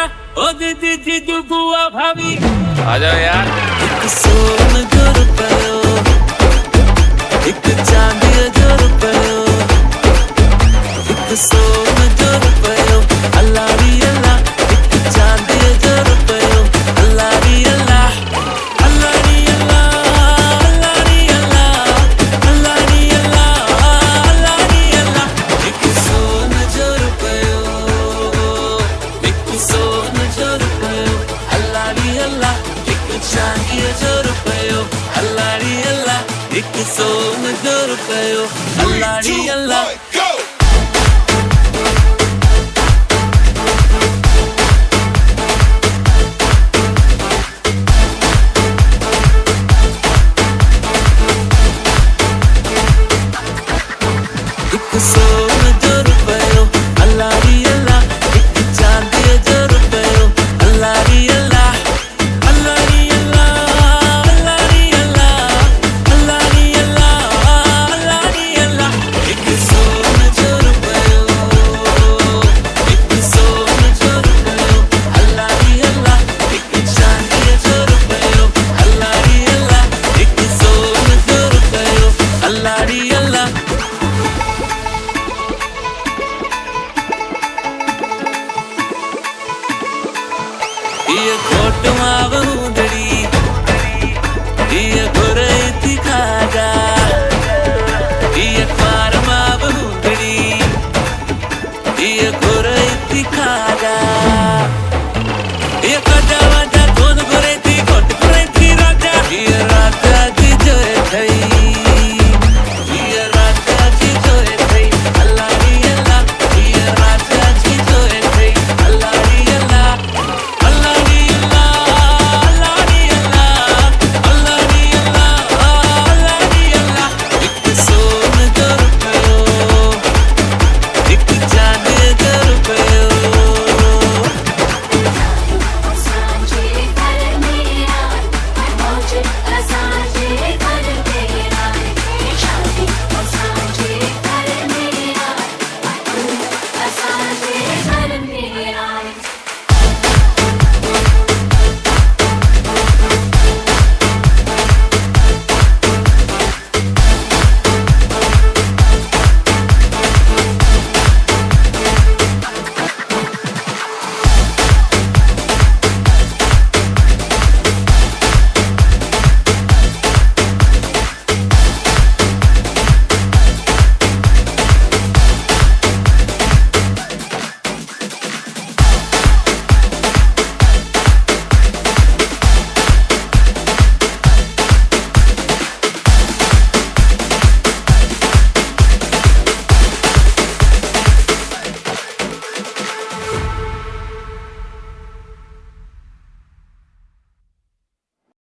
ओ दीदी जीजू बुआ भाभी आ जाओ यार। एक सोन जो रुपयो, एक चांदी जो रुपयो, एक सोन जो रुपयो, अल्लाह री अल्लाह, एक चांदी जो रुपयो, अल्लाह री अल्लाह, अल्लाह री अल्लाह, अल्लाह री अल्लाह, अल्लाह री अल्लाह, अल्लाह री अल्लाह। एक सोन जो रुपयो, एक सोन जो रुपयो, अल्लाह री अल्लाह, एक चांदी जो रुपयो, अल्लाह री अल्लाह, एक सोन जो रुपयो, अल्लाह री अल्लाह। एक सोन जो रुपयो, अल्लाह री अल्लाह, एक चांदी जो रुपयो, अल्लाह री अल्लाह, अल्लाह री अल्लाह, अल्लाह री अल्लाह, अल्लाह री अल्लाह, अल्लाह री अल्लाह। एक सोन जो रुपयो, एक सोन जो रुपयो, अल्लाह री अल्लाह, एक चांदी जो रुपयो, अल्लाह री अल्लाह, एक सोन जो रुपयो, अल्लाह री अल्लाह। ये कोट माव